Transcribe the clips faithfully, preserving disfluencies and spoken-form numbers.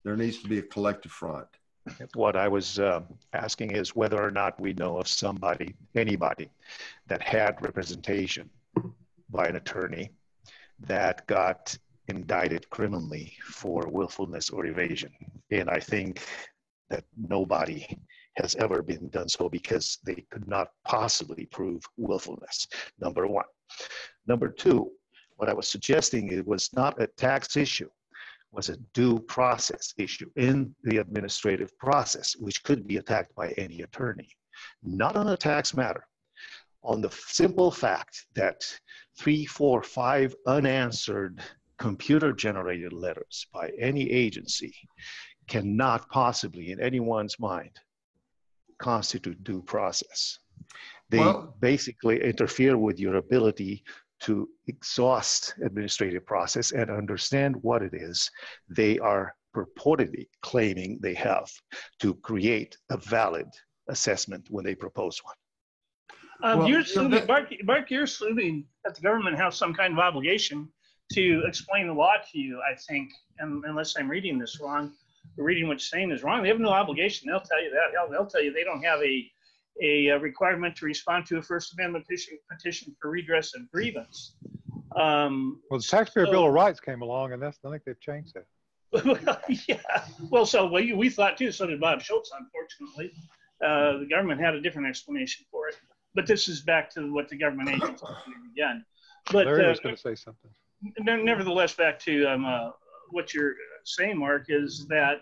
there needs to be a collective front. What I was uh, asking is whether or not we know of somebody, anybody, that had representation by an attorney that got indicted criminally for willfulness or evasion. And I think that nobody has ever been done so because they could not possibly prove willfulness, number one. Number two, what I was suggesting, it was not a tax issue, was a due process issue in the administrative process, which could be attacked by any attorney, not on a tax matter, on the simple fact that three, four, five unanswered computer-generated letters by any agency cannot possibly, in anyone's mind, constitute due process. They Well, basically interfere with your ability to exhaust administrative process and understand what it is they are purportedly claiming they have to create a valid assessment when they propose one. Um, Well, you're you know, assuming, that- Mark, Mark, you're assuming that the government has some kind of obligation to explain the law to you, I think, and unless I'm reading this wrong, or reading what you're saying is wrong. They have no obligation. They'll tell you that. Hell, they'll tell you they don't have a, a, a requirement to respond to a First Amendment petition, petition for redress of grievance. Um, Well, the Taxpayer so- Bill of Rights came along, and that's, I think they've changed that. Well, yeah. Well, so we, we thought too, so did Bob Schultz, unfortunately. Uh, the government had a different explanation for it. But this is back to what the government agencies do again. But Larry uh, was going to say something. ne- nevertheless, back to um, uh, what you're saying, Mark, is that,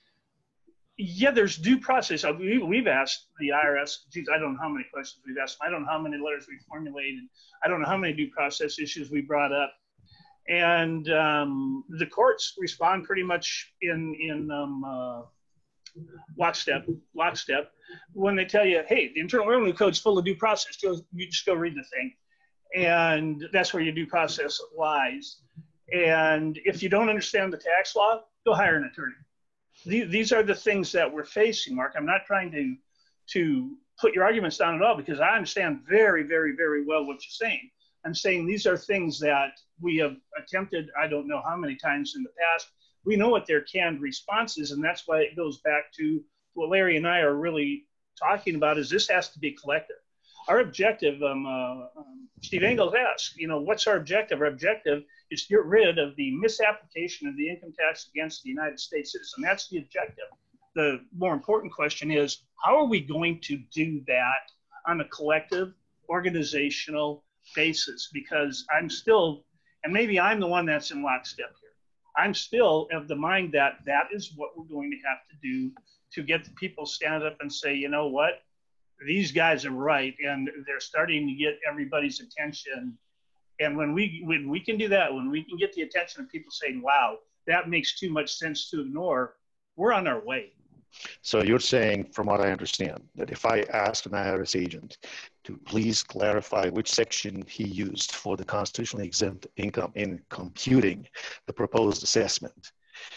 yeah, there's due process. Uh, We, we've asked the I R S, geez, I don't know how many questions we've asked them. I don't know how many letters we've formulated. I don't know how many due process issues we brought up. And um, the courts respond pretty much in, in um, uh, lockstep, lockstep when they tell you, hey, the Internal Revenue Code's full of due process. Go, you just go read the thing. And that's where your due process lies. And if you don't understand the tax law, go hire an attorney. These, these are the things that we're facing, Mark. I'm not trying to, to put your arguments down at all because I understand very, very, very well what you're saying. I'm saying these are things that we have attempted, I don't know how many times in the past. We know what their canned response is, and that's why it goes back to what Larry and I are really talking about is this has to be collective. Our objective, um, uh, um, Steve Engels asked, you know, what's our objective? Our objective is to get rid of the misapplication of the income tax against the United States citizen. That's the objective. The more important question is, how are we going to do that on a collective, organizational basis? Because I'm still, and maybe I'm the one that's in lockstep here. I'm still of the mind that that is what we're going to have to do to get the people stand up and say, you know what, these guys are right, and they're starting to get everybody's attention. And when we when we can do that, when we can get the attention of people saying, wow, that makes too much sense to ignore, we're on our way. So you're saying, from what I understand, that if I asked an I R S agent to please clarify which section he used for the constitutionally exempt income in computing the proposed assessment,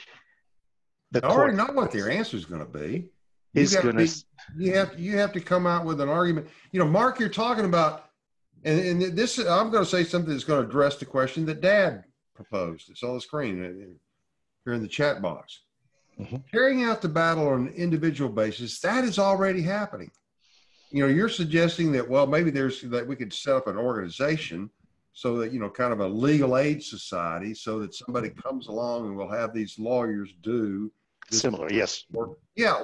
the I already court know what their answer is going to be. is You have, going to to, be- you have you have to come out with an argument. You know, Mark, you're talking about, and, and this I'm going to say something that's going to address the question that Dad proposed. It's on the screen uh, here in the chat box. Mhm. Carrying out the battle on an individual basis, that is already happening. You know, you're suggesting that, well, maybe there's that we could set up an organization so that, you know, kind of a legal aid society so that somebody comes along and we'll have these lawyers do this similar, yes. work. Yeah.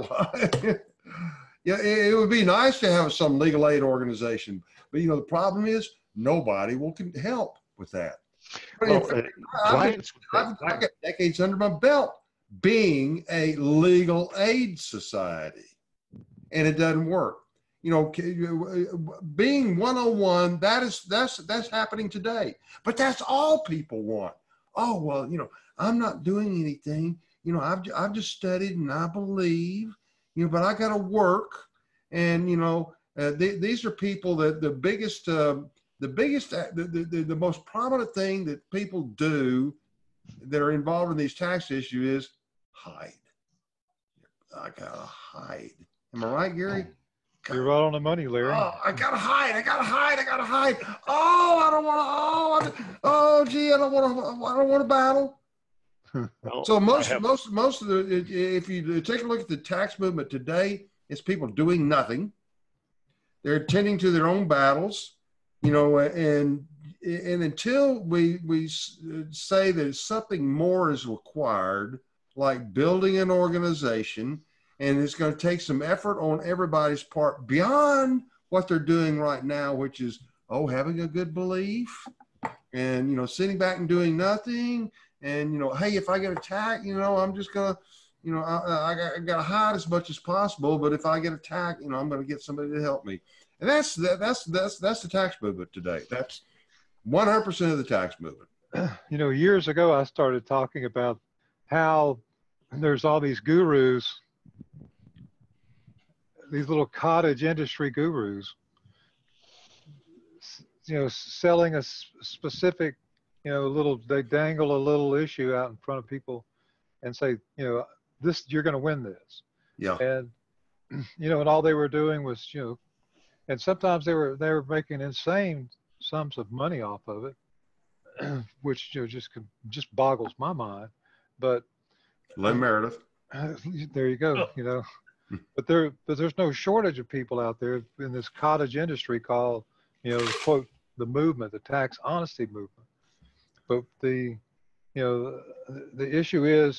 Yeah, it, it would be nice to have some legal aid organization, but, you know, the problem is nobody will can help with that. But in Well, fact, uh, I've, clients, I've, I've got decades under my belt being a legal aid society, and it doesn't work. You know, being one oh one, that is that's that's happening today. But that's all people want. Oh well, you know, I'm not doing anything. You know, I've I've just studied and I believe. You know, but I got to work, and you know, uh, th these are people that the biggest, uh, the biggest, uh, the, the the most prominent thing that people do that are involved in these tax issues is hide. I gotta hide. Am I right, Gary? You're right on the money, Larry. Oh, I gotta hide. I gotta hide. I gotta hide. Oh, I don't want to. Oh, I, oh, gee, I don't want to. I don't want to battle. Well, So I most, have- most, most of the, if you take a look at the tax movement today, it's people doing nothing. They're tending to their own battles, you know, and, and until we, we say that something more is required, like building an organization, and it's going to take some effort on everybody's part beyond what they're doing right now, which is, oh, having a good belief and, you know, sitting back and doing nothing. And, you know, hey, if I get attacked, you know, I'm just going to, you know, I, I, got, I got to hide as much as possible. But if I get attacked, you know, I'm going to get somebody to help me. And that's, that, that's, that's, that's the tax movement today. That's one hundred percent of the tax movement. You know, years ago, I started talking about how there's all these gurus, these little cottage industry gurus, you know, selling a specific, you know, little, they dangle a little issue out in front of people and say, you know, this, you're going to win this. Yeah. And, you know, and all they were doing was, you know, and sometimes they were, they were making insane sums of money off of it, which, you know, just, just boggles my mind. But Lynn Meredith. Uh, there you go. You know, but there, but there's no shortage of people out there in this cottage industry called, you know, quote, the movement, the tax honesty movement. But the, you know, the issue is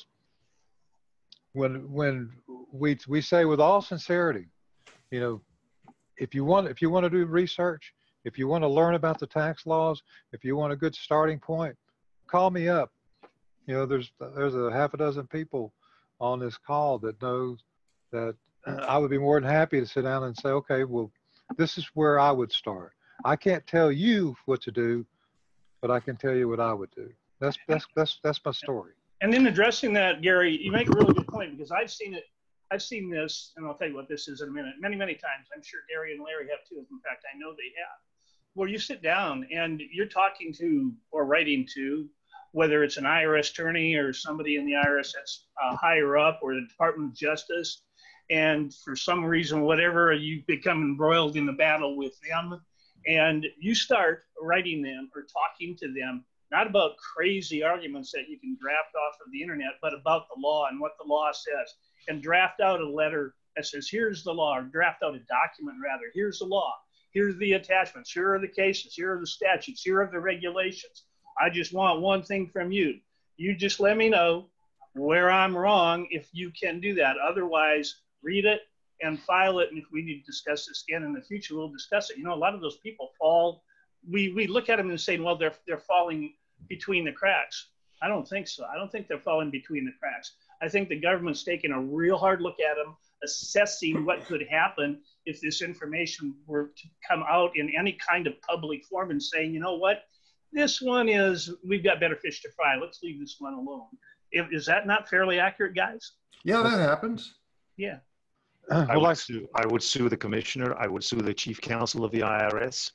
when, when we, we say with all sincerity, you know, if you want, if you want to do research, if you want to learn about the tax laws, if you want a good starting point, call me up. You know, there's, there's a half a dozen people on this call that knows that I would be more than happy to sit down and say, okay, well, this is where I would start. I can't tell you what to do, but I can tell you what I would do. That's, that's, that's, that's my story. And in addressing that, Gary, you make a really good point, because I've seen it, I've seen this, and I'll tell you what this is in a minute, many, many times. I'm sure Gary and Larry have too. In fact, I know they have. Where you sit down and you're talking to or writing to, whether it's an I R S attorney or somebody in the I R S that's uh, higher up, or the Department of Justice, and for some reason, whatever, you become embroiled in the battle with them, and you start writing them or talking to them, not about crazy arguments that you can draft off of the internet, but about the law and what the law says, and draft out a letter that says, here's the law, or draft out a document rather, here's the law, here's the attachments, here are the cases, here are the statutes, here are the regulations. I just want one thing from you. You just let me know where I'm wrong if you can do that. Otherwise, read it and file it. And if we need to discuss this again in the future, we'll discuss it. You know, a lot of those people fall, we, we look at them and say, well, they're, they're falling between the cracks. I don't think so. I don't think they're falling between the cracks. I think the government's taking a real hard look at them, assessing what could happen if this information were to come out in any kind of public forum, and saying, you know what, this one is, we've got better fish to fry. Let's leave this one alone. If, is that not fairly accurate, guys? Yeah, that happens. Yeah. Uh, I well, would I, sue, I would sue the commissioner. I would sue the chief counsel of the I R S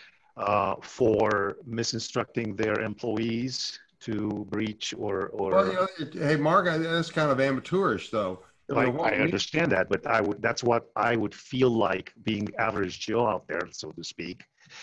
uh, for misinstructing their employees to breach or, or Well, you know, it, hey, Mark, I, that's kind of amateurish, though. You know, I, what I we- understand that, but I would, that's what I would feel like being average Joe out there, so to speak.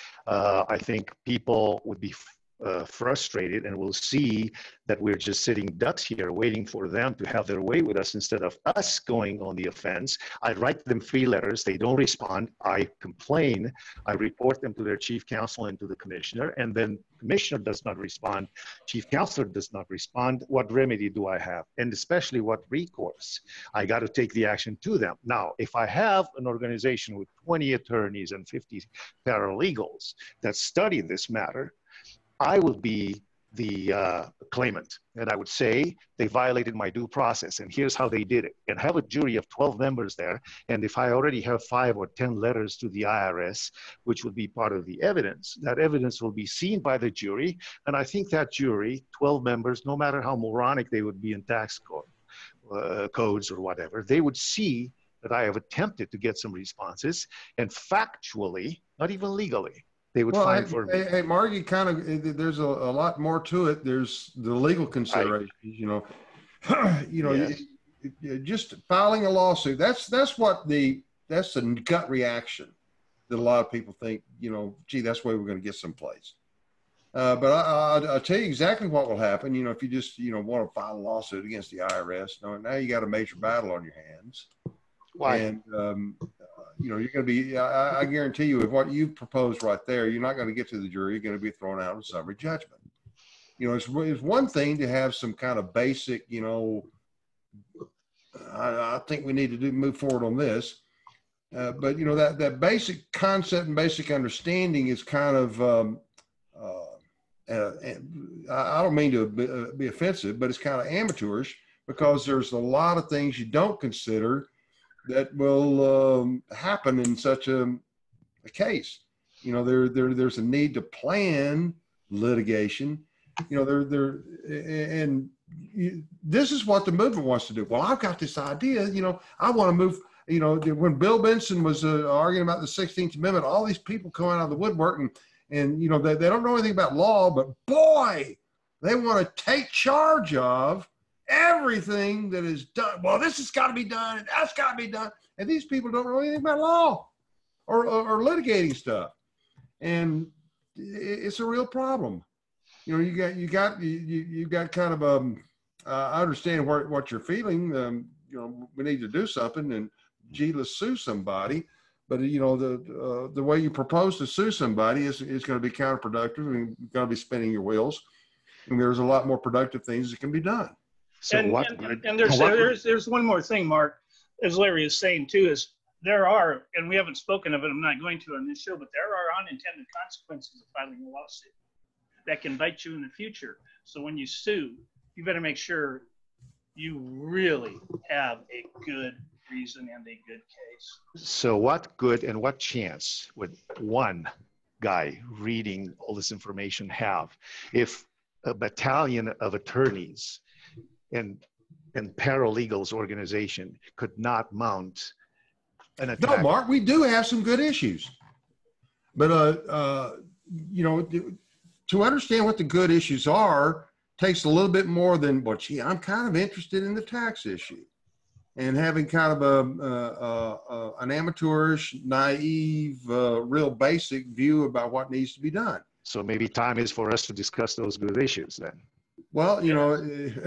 Uh, I think people would be uh, frustrated and will see that we're just sitting ducks here waiting for them to have their way with us instead of us going on the offense. I write them three letters. They don't respond. I complain. I report them to their chief counsel and to the commissioner, and then commissioner does not respond. Chief counselor does not respond. What remedy do I have? And especially what recourse? I got to take the action to them. Now, if I have an organization with twenty attorneys and fifty paralegals that study this matter, I will be the uh, claimant, and I would say they violated my due process, and here's how they did it, and have a jury of twelve members there. And if I already have five or ten letters to the I R S, which would be part of the evidence, that evidence will be seen by the jury. And I think that jury, twelve members, no matter how moronic they would be in tax code, uh, codes or whatever, they would see that I have attempted to get some responses, and factually, not even legally, they would Well, find hey, for hey, hey, Mark, you kind of, there's a, a lot more to it. There's the legal considerations, you know, you know, Yes. you- you- just filing a lawsuit. That's, that's what the, that's the gut reaction that a lot of people think, you know, gee, that's where we're going to get someplace. Uh, but I, I, I'll tell you exactly what will happen. You know, if you just, you know, want to file a lawsuit against the I R S, now, now you got a major battle on your hands. Why? And, um, uh, you know, you're going to be, I, I guarantee you, if what you've proposed right there, you're not going to get to the jury, you're going to be thrown out in summary judgment. You know, it's, it's one thing to have some kind of basic, you know, I, I think we need to do move forward on this. Uh, but, you know, that, that basic concept and basic understanding is kind of, um, uh, uh, and I don't mean to be, uh, be offensive, but it's kind of amateurish because there's a lot of things you don't consider that will um, happen in such a, a case. You know, there, there, there's a need to plan litigation. You know, there, there, and you, this is what the movement wants to do. Well, I've got this idea. You know, I want to move. You know, when Bill Benson was uh, arguing about the sixteenth Amendment, all these people coming out of the woodwork, and, and you know, they, they don't know anything about law, but boy, they want to take charge of everything that is done. Well, this has got to be done, and that's got to be done. And these people don't know anything about law or, or, or litigating stuff. And it's a real problem. You know, you got, you got, you, you got kind of, um, uh, I understand what, what you're feeling. Um, you know, we need to do something, and gee, let's sue somebody. But, you know, the, uh, the way you propose to sue somebody is, is going to be counterproductive, and you're going to be spinning your wheels. And there's a lot more productive things that can be done. So and, what? And, and there's, what, there's, there's one more thing, Mark, as Larry is saying too, is there are, and we haven't spoken of it, I'm not going to on this show, but there are unintended consequences of filing a lawsuit that can bite you in the future. So when you sue, you better make sure you really have a good reason and a good case. So what good and what chance would one guy reading all this information have if a battalion of attorneys and and paralegals organization could not mount an attack? No, Mark, we do have some good issues. But, uh, uh, you know, to understand what the good issues are takes a little bit more than, well, gee, I'm kind of interested in the tax issue. And having kind of a, uh, uh, an amateurish, naive, uh, real basic view about what needs to be done. So maybe time is for us to discuss those good issues then. Well, you know,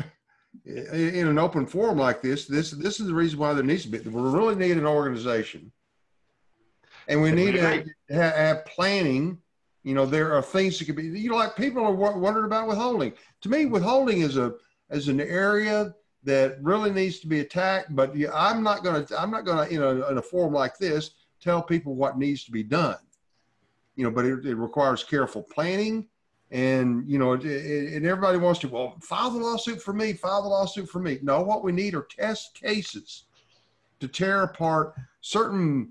in an open forum like this, this this is the reason why there needs to be. We really need an organization, and we need to have, have planning. You know, there are things that could be. You know, like people are wondering about withholding. To me, withholding is a is an area that really needs to be attacked. But I'm not going to. I'm not going to, you know, in a forum like this, tell people what needs to be done. You know, but it, it requires careful planning. And, you know, it, it, and everybody wants to, well, file the lawsuit for me, file the lawsuit for me. No, what we need are test cases to tear apart certain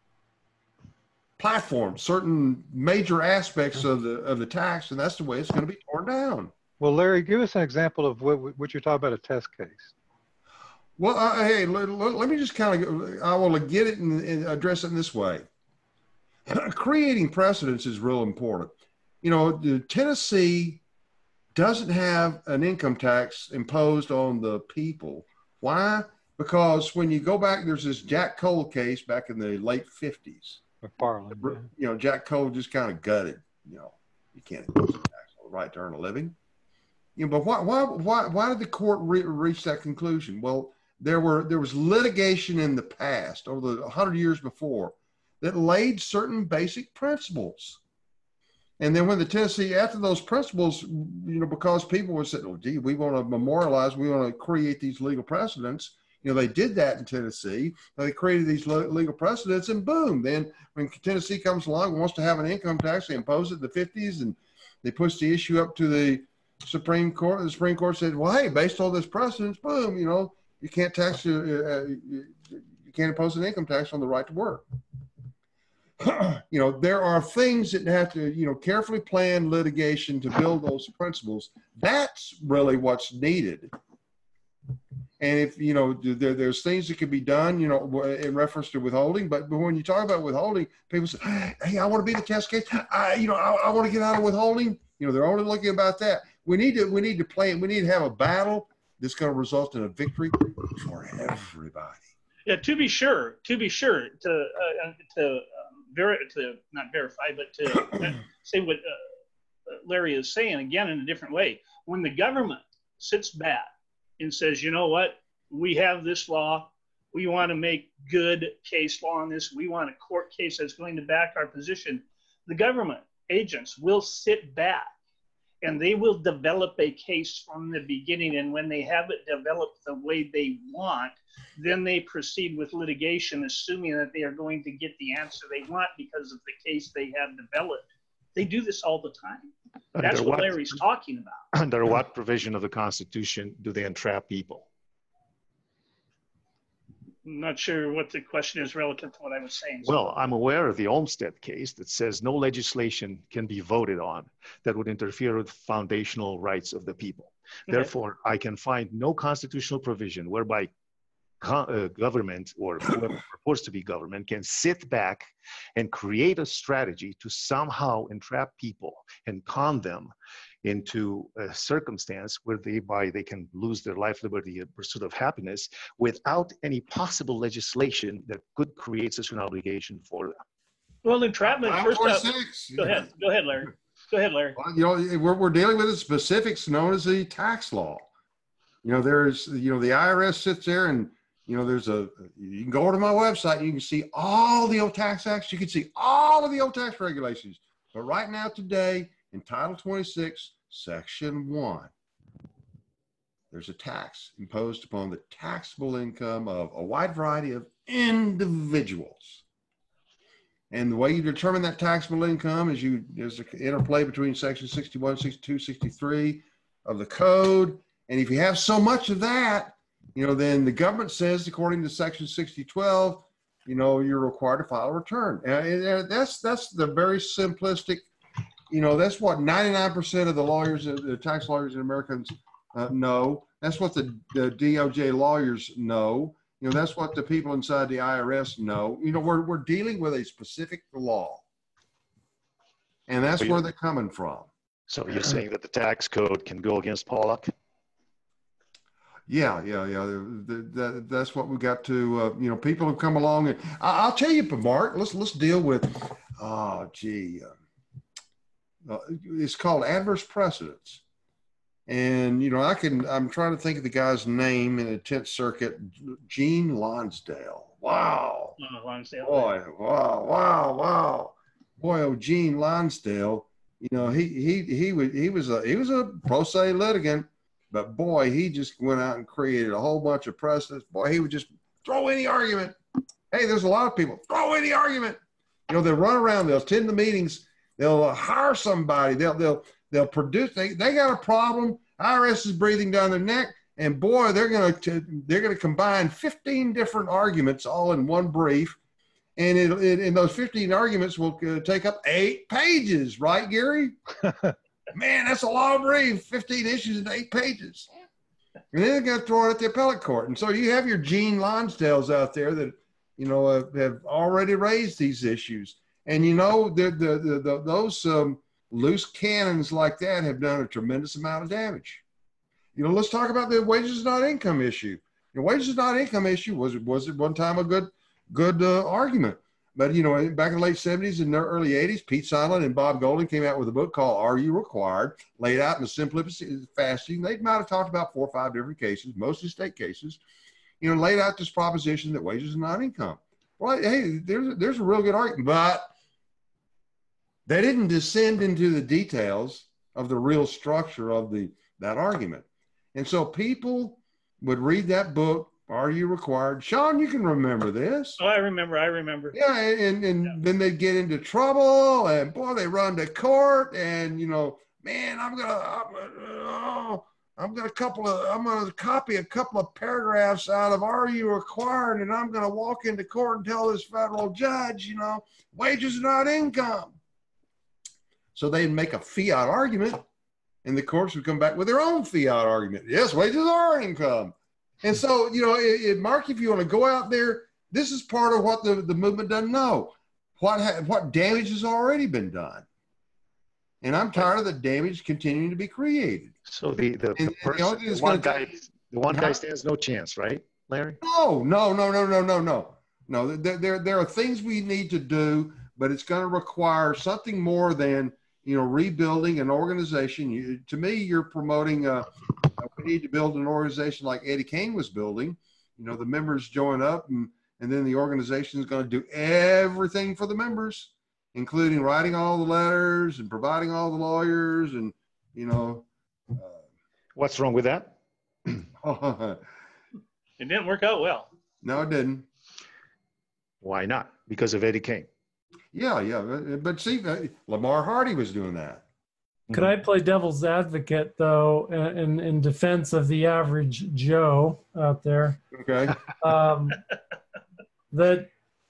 platforms, certain major aspects of the of the tax, and that's the way it's going to be torn down. Well, Larry, give us an example of what, what you're talking about, a test case. Well, uh, hey, let, let, let me just kind of, I want to get it and, and address it in this way. Creating precedents is real important. You know, Tennessee doesn't have an income tax imposed on the people. Why? Because when you go back, there's this Jack Cole case back in the late fifties. McFarland, yeah. You know, Jack Cole just kind of gutted, you know, you can't impose a tax on the right to earn a living. You know, but why, why, why, why did the court re reach that conclusion? Well, there were, there was litigation in the past, over the hundred years before, that laid certain basic principles. And then when the Tennessee, after those principles, you know, because people were saying, oh, gee, we want to memorialize, we want to create these legal precedents. You know, they did that in Tennessee. They created these legal precedents, and boom. Then when Tennessee comes along and wants to have an income tax, they impose it in the fifties, and they push the issue up to the Supreme Court. The Supreme Court said, well, hey, based on this precedents, boom, you know, you can't tax, uh, uh, you can't impose an income tax on the right to work. You know, there are things that have to, you know, carefully plan litigation to build those principles. That's really what's needed. And if, you know, there, there's things that could be done, you know, in reference to withholding, but, but when you talk about withholding, people say, hey, I want to be the test case. I, you know, I, I want to get out of withholding. You know, they're only looking about that. We need to, we need to plan, we need to have a battle that's going to result in a victory for everybody. Yeah, to be sure, to be sure, to, uh, to, um, ver to not verify, but to uh, say what uh, Larry is saying, again, in a different way. When the government sits back and says, you know what, we have this law, we want to make good case law on this, we want a court case that's going to back our position, the government agents will sit back and they will develop a case from the beginning. And when they have it developed the way they want, then they proceed with litigation, assuming that they are going to get the answer they want because of the case they have developed. They do this all the time. That's what, what Larry's talking about. Under what provision of the Constitution do they entrap people? I'm not sure what the question is relative to what I was saying. Well, I'm aware of the Olmstead case that says no legislation can be voted on that would interfere with foundational rights of the people. Okay. Therefore, I can find no constitutional provision whereby Uh, government or whoever purports to be government can sit back and create a strategy to somehow entrap people and con them into a circumstance where they, by, they can lose their life, liberty, and pursuit of happiness without any possible legislation that could create such an obligation for them. Well, entrapment, first up, go ahead, go ahead, Larry. Go ahead, Larry. Well, you know, we're, we're dealing with the specifics known as the tax law. You know, there's, you know, the I R S sits there and, you know, there's a, you can go to my website and you can see all the old tax acts. You can see all of the old tax regulations. But right now, today, in Title twenty-six, Section one, there's a tax imposed upon the taxable income of a wide variety of individuals. And the way you determine that taxable income is you, there's an interplay between Section sixty-one, sixty-two, sixty-three of the code. And if you have so much of that, you know, then the government says, according to Section sixty twelve, you know, you're required to file a return. And that's that's the very simplistic, you know, that's what ninety-nine percent of the lawyers, the tax lawyers and Americans uh, know. That's what the, the D O J lawyers know. You know, that's what the people inside the I R S know. You know, we're, we're dealing with a specific law. And that's where they're coming from. So you're saying that the tax code can go against Pollock? Yeah, yeah, yeah. The, the, that's what we got to. Uh, you know, people have come along, and I, I'll tell you, Mark. Let's let's deal with. Oh, gee, uh, uh, it's called adverse precedents, and you know, I can. I'm trying to think of the guy's name in the Tenth Circuit, Gene Lonsdale. Wow. Oh, Lonsdale. Boy, wow, wow, wow. Boy, oh, Gene Lonsdale. You know, he he he was he was a he was a pro se litigant. But boy, he just went out and created a whole bunch of precedents. Boy, he would just throw any argument. Hey, there's a lot of people, throw any argument. You know, they'll run around, they'll attend the meetings, they'll hire somebody, they'll they'll they'll produce. They, they got a problem. I R S is breathing down their neck, and boy, they're gonna they're gonna combine fifteen different arguments all in one brief, and it, it and those fifteen arguments will uh, take up eight pages, right, Gary? Man, that's a long brief, fifteen issues in eight pages. And then they're going to throw it at the appellate court. And so you have your Gene Lonsdales out there that, you know, uh, have already raised these issues. And, you know, the, the, the, the, those um, loose cannons like that have done a tremendous amount of damage. You know, let's talk about the wages not income issue. The wages not income issue was, was at one time a good, good uh, argument. But, you know, back in the late seventies and the early eighties, Pete Silent and Bob Golden came out with a book called Are You Required? Laid out in the simplicity fasting. They might have talked about four or five different cases, mostly state cases, you know, laid out this proposition that wages are not income. Well, hey, there's, there's a real good argument, but they didn't descend into the details of the real structure of the that argument. And so people would read that book, Are You Required? Sean, you can remember this. Oh, I remember. I remember. Yeah, and, and yeah. Then they get into trouble, and boy, they run to court, and you know, man, I'm gonna, I'm gonna, oh, I'm gonna couple of, I'm gonna copy a couple of paragraphs out of Are You Required, and I'm gonna walk into court and tell this federal judge, you know, wages are not income. So they'd make a fiat argument, and the courts would come back with their own fiat argument. Yes, wages are income. And so, you know, it, it, Mark, if you want to go out there, this is part of what the, the movement doesn't know. What, ha what damage has already been done. And I'm tired of the damage continuing to be created. So the, the, and, the, person, the, one, guy, the one guy stands no chance, right, Larry? No, no, no, no, no, no, no. No, there, there, there are things we need to do, but it's going to require something more than, you know, rebuilding an organization. You, to me, you're promoting, uh, we need to build an organization like Eddie Kane was building. You know, the members join up, and, and then the organization is going to do everything for the members, including writing all the letters and providing all the lawyers and, you know. Uh, What's wrong with that? It didn't work out well. No, it didn't. Why not? Because of Eddie Kane. Yeah, yeah. But, but see, Lamar Hardy was doing that. Could I play devil's advocate, though, in, in defense of the average Joe out there? Okay. Um, that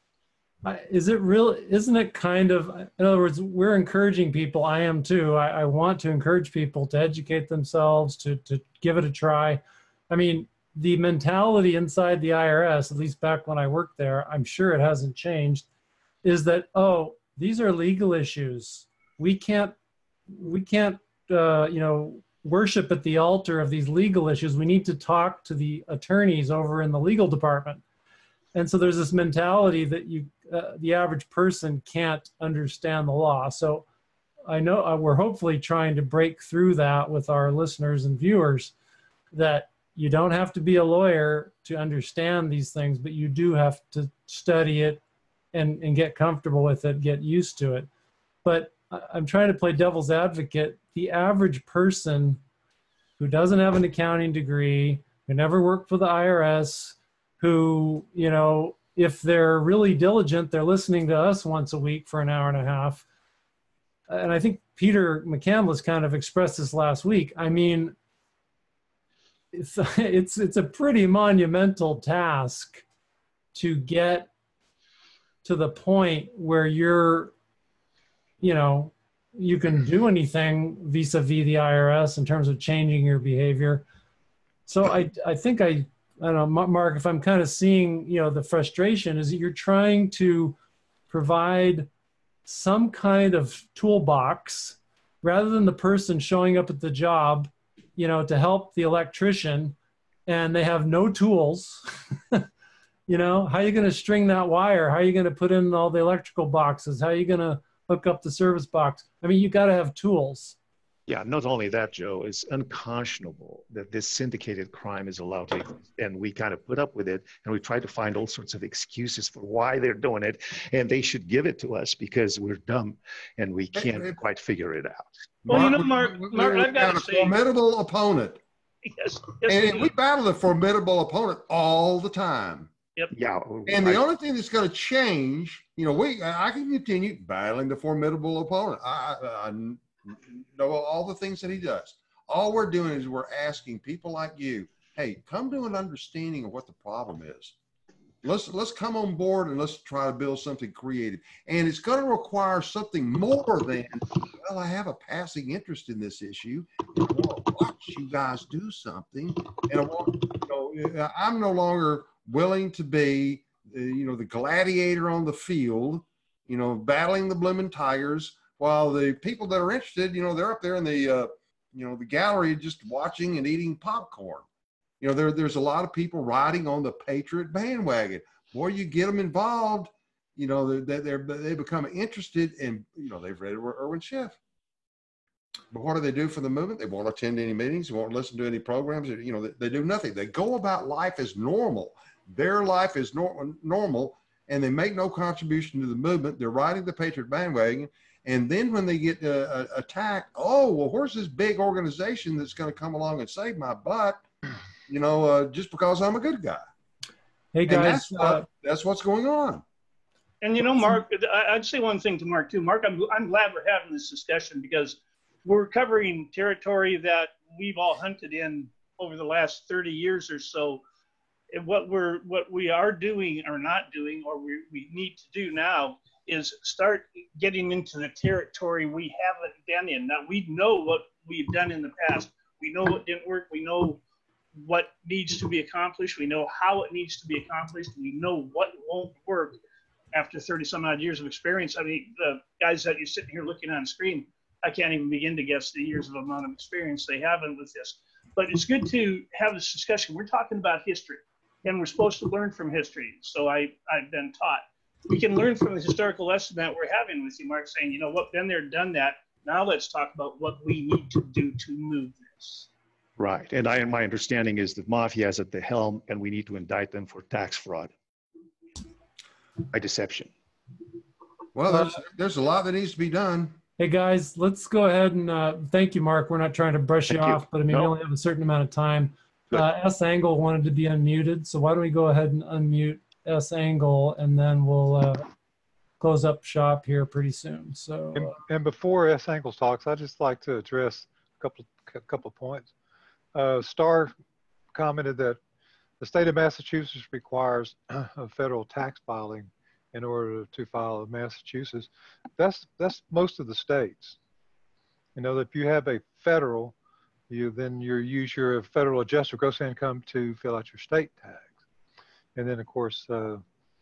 is it real? Isn't it kind of, in other words, we're encouraging people. I am too. I, I want to encourage people to educate themselves, to, to give it a try. I mean, the mentality inside the I R S, at least back when I worked there, I'm sure it hasn't changed, is that, oh, these are legal issues. We can't we can't, uh, you know, worship at the altar of these legal issues. We need to talk to the attorneys over in the legal department. And so there's this mentality that you, uh, the average person can't understand the law. So I know uh, we're hopefully trying to break through that with our listeners and viewers, that you don't have to be a lawyer to understand these things, but you do have to study it and, and get comfortable with it, get used to it. But I'm trying to play devil's advocate. The average person who doesn't have an accounting degree, who never worked for the I R S, who, you know, if they're really diligent, they're listening to us once a week for an hour and a half. And I think Peter McCandless kind of expressed this last week. I mean, it's, it's, it's a pretty monumental task to get to the point where you're, you know, you can do anything vis-a-vis the I R S in terms of changing your behavior. So I, I think I, I don't know, Mark, if I'm kind of seeing, you know, the frustration is that you're trying to provide some kind of toolbox rather than the person showing up at the job, you know, to help the electrician, and they have no tools. You know, how are you going to string that wire? How are you going to put in all the electrical boxes? How are you going to hook up the service box? I mean, you got to have tools. Yeah, not only that, Joe, it's unconscionable that this syndicated crime is allowed to exist. And we kind of put up with it, and we try to find all sorts of excuses for why they're doing it. And they should give it to us because we're dumb and we can't quite figure it out. Well, you know, Mark, Mark, I've got a to say, formidable opponent. yes, yes, And we we do. battle a formidable opponent all the time. Yep. Yeah. And the I- only thing that's going to change, you know, we I can continue battling the formidable opponent. I, I, I know all the things that he does. All we're doing is we're asking people like you, hey, come to an understanding of what the problem is. Let's let's come on board and let's try to build something creative. And it's going to require something more than, well, I have a passing interest in this issue. I want to watch you guys do something. And I want, you know, I'm no longer willing to be, uh, you know, the gladiator on the field, you know, battling the blooming tigers, while the people that are interested, you know, they're up there in the, uh, you know, the gallery just watching and eating popcorn. You know, there, there's a lot of people riding on the Patriot bandwagon. Boy, you get them involved, you know, they they're, they become interested in, you know, they've read Irwin Schiff. But what do they do for the movement? They won't attend any meetings. They won't listen to any programs. You know, they, they do nothing. They go about life as normal. Their life is nor normal, and they make no contribution to the movement. They're riding the Patriot bandwagon. And then when they get uh, attacked, oh, well, where's this big organization that's going to come along and save my butt, you know, uh, just because I'm a good guy? Hey, And guys. that's, what, Uh, that's what's going on. And you know, Mark, I- I'd say one thing to Mark too. Mark, I'm, I'm glad we're having this discussion because we're covering territory that we've all hunted in over the last thirty years or so. And what we're, what we are doing or not doing, or we, we need to do now, is start getting into the territory we haven't been in. Now, we know what we've done in the past. We know what didn't work. We know what needs to be accomplished. We know how it needs to be accomplished. We know what won't work after thirty some odd years of experience. I mean, the guys that you're sitting here looking on screen, I can't even begin to guess the years of amount of experience they have in with this. But it's good to have this discussion. We're talking about history, and we're supposed to learn from history. So I, I've been taught. We can learn from the historical lesson that we're having with you, Mark, saying, you know what, been there, done that. Now let's talk about what we need to do to move this. Right. And I, my understanding is that Mafia is at the helm and we need to indict them for tax fraud by deception. Well, there's, there's a lot that needs to be done. Hey guys, let's go ahead and uh, thank you, Mark. We're not trying to brush you Thank you. off, but I mean, we No. only have a certain amount of time. Good. Uh, S Angle wanted to be unmuted, so why don't we go ahead and unmute S Angle, and then we'll uh, close up shop here pretty soon. So, And, uh, and before S. Angles talks, I'd just like to address a couple, a couple of points. Uh, Starr commented that the state of Massachusetts requires a federal tax filing in order to file in Massachusetts. That's, that's most of the states. You know, if you have a federal, you then you use your federal adjusted gross income to fill out your state tax. And then of course, uh,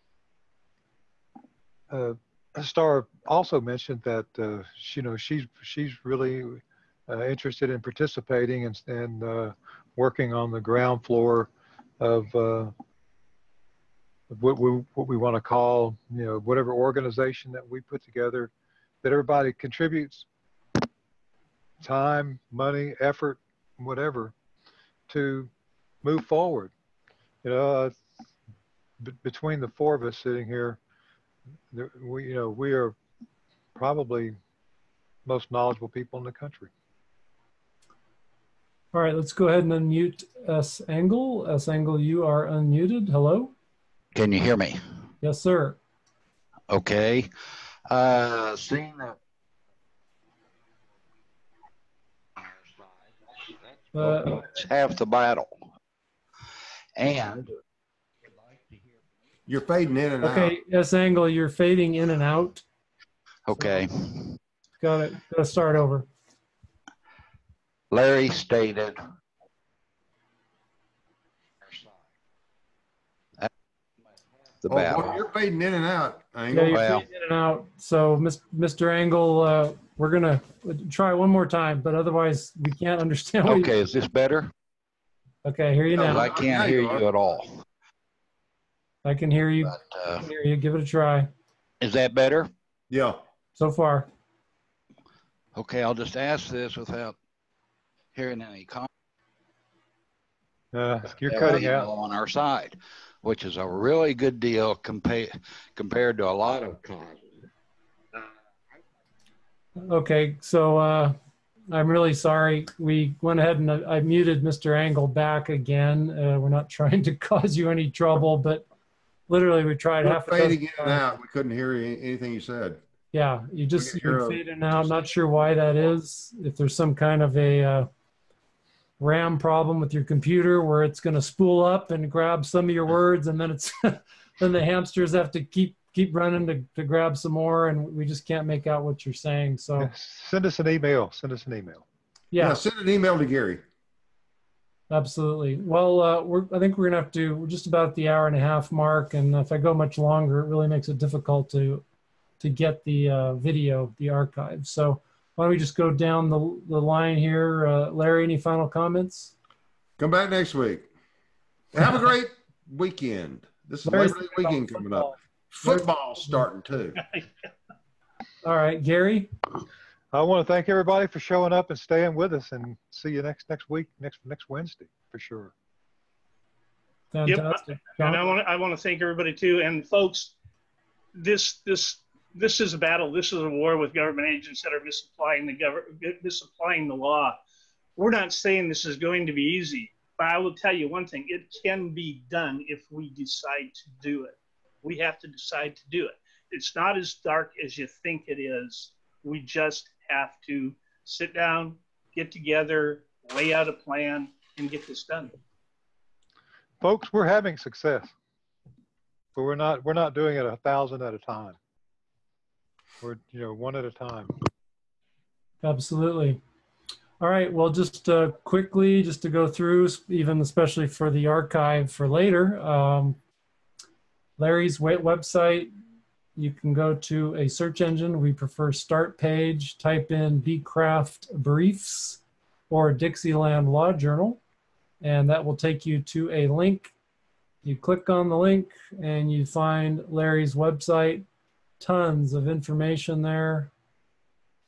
uh, Starr also mentioned that uh, she, you know, she's she's really uh, interested in participating and, and uh, working on the ground floor of uh, what we what we want to call, you know, whatever organization that we put together, that everybody contributes time, money, effort, whatever, to move forward. You know, uh, b between the four of us sitting here, there, we, you know, we are probably most knowledgeable people in the country. all right, let's go ahead and unmute S Angle. S Angle, you are unmuted. Hello. Can you hear me? Yes, sir. Okay. Uh, seeing that Uh, that's half the battle. And You're fading in and out. okay, S Angle, you're fading in and out. okay, Got it. Got to start over. Larry stated the Oh, battle. well, you're fading in and out. Yeah, Angle. you're Well. fading in and out. So, Mister Angle, uh, we're gonna try one more time, but otherwise we can't understand. What Okay, is this better? You, okay, hear you No, now. I Now can't hear you are. you at all. I can hear you. But, I uh, can hear you. Give it a try. is that better? Yeah. So far, Okay, I'll just ask this without hearing any comments. Uh, you're cutting out. on our side, which is a really good deal compa compared to a lot of causes. okay. So uh, I'm really sorry. We went ahead and I muted Mister Angle back again. Uh, we're not trying to cause you any trouble, but literally we tried You're half a fading dozen in and times. out. We couldn't hear any- anything you said. Yeah, you just We can you're hear a- fading out. Not sure why that is. If there's some kind of a uh, RAM problem with your computer where it's going to spool up and grab some of your words, and then it's then the hamsters have to keep keep running to, to grab some more, and we just can't make out what you're saying. So Send us an email. Send us an email. Yeah. yeah, Send an email to Gary. absolutely. Well, uh, we're I think we're gonna have to. We're just about the hour and a half mark, and if I go much longer, it really makes it difficult to to get the uh, video, the archive. So why don't we just go down the, the line here? Uh, Larry, any final comments? Come back next week. Have a great weekend. This is Larry's Labor Day thinking about weekend coming up. football. Football's starting too. All right, Gary. I want to thank everybody for showing up and staying with us, and see you next next week, next next Wednesday for sure. Fantastic. And I John? want to I want to thank everybody too. And folks, this this this is a battle. This is a war with government agents that are misapplying the government, misapplying the law. We're not saying this is going to be easy, but I will tell you one thing: it can be done if we decide to do it. We have to decide to do it. It's not as dark as you think it is. We just have to sit down, get together, lay out a plan, and get this done. Folks, we're having success, but we're not we're not doing it a thousand at a time. We're, you know, one at a time. Absolutely. All right. Well, just uh, quickly, just to go through, even especially for the archive for later, um, Larry's we- website, you can go to a search engine. We prefer start page, type in Beecraft Briefs or Dixieland Law Journal, and that will take you to a link. You click on the link and you find Larry's website. Tons of information there.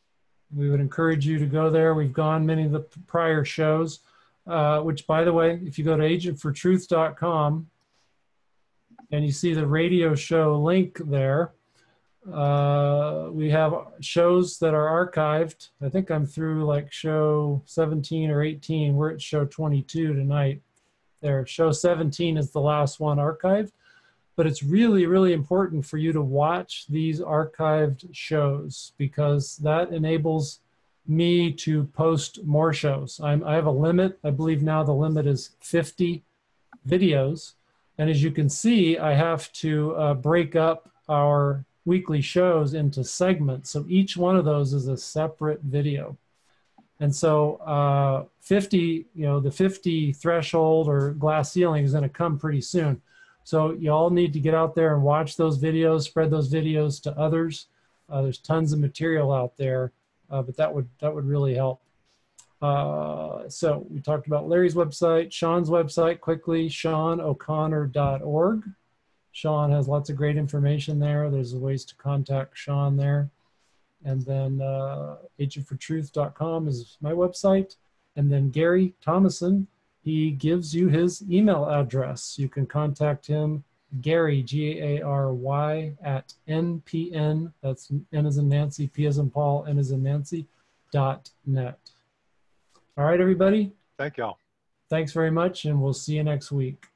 We would encourage you to go there. We've gone many of the prior shows, uh, which, by the way, if you go to agent for truth dot com and you see the radio show link there, uh, we have shows that are archived. I think I'm through like show seventeen or eighteen. We're at show twenty-two tonight. There, show seventeen is the last one archived. But it's really, really important for you to watch these archived shows, because that enables me to post more shows. I'm, I have a limit. I believe now the limit is fifty videos. And as you can see, I have to uh, break up our weekly shows into segments. So each one of those is a separate video. And so uh, fifty, you know, the fifty threshold or glass ceiling is going to come pretty soon. So you all need to get out there and watch those videos, spread those videos to others. Uh, there's tons of material out there, uh, but that would that would really help. Uh, so we talked about Larry's website, Sean's website quickly, sean o'connor dot org. Sean has lots of great information there. There's ways to contact Sean there. And then uh, agent for truth dot com is my website. And then Gary Thomason, he gives you his email address. You can contact him, Gary, G A R Y, at N P N, that's N as in Nancy, P as in Paul, N as in Nancy, dot net. All right, everybody. Thank y'all. Thanks very much, and we'll see you next week.